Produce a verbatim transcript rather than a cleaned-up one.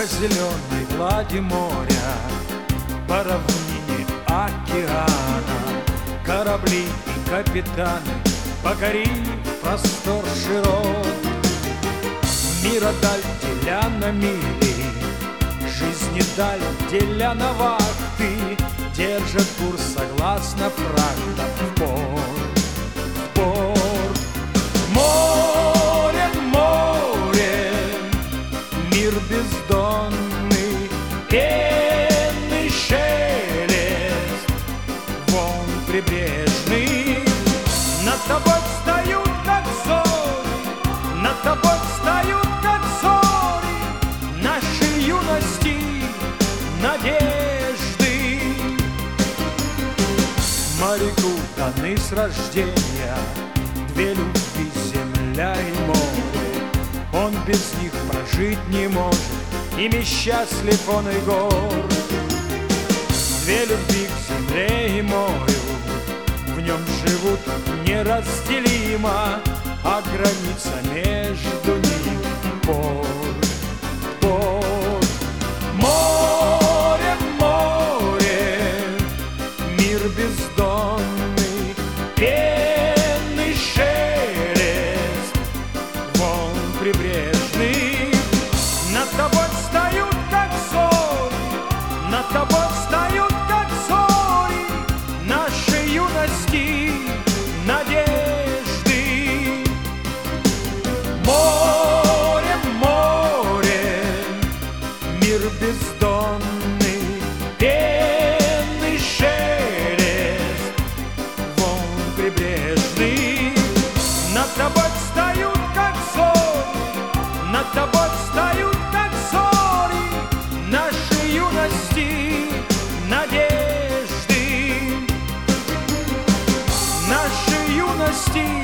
По зеленой глади моря, по равнине океана, корабли и капитаны, покорив простор широт. Мира даль деля на мили, жизни даль деля на вахты, держат курс согласно фрактам в порт, в порт. Море, море, мир бездонный, пенный шелест, волн прибрежный. Над тобой встают, как зори, над тобой встают, как зори, нашей юности надежды. Моряку даны с рождения две любви, земля и море. Он без них прожить не может, ими счастлив он и горд. Две любви к земле и морю, в нем живут неразделимо, а граница между ними порт, порт. Море, море, мир бездонный, пенный шелест, волн прибрежный. Над тобой встают, как зори, над тобой встают, как зори, нашей юности надежды. Море, море, мир бездонный, пенный шелест, волн прибрежный. Над тобой встают, как зори, над тобой встают, как зори, нашей юности надежды, нашей юности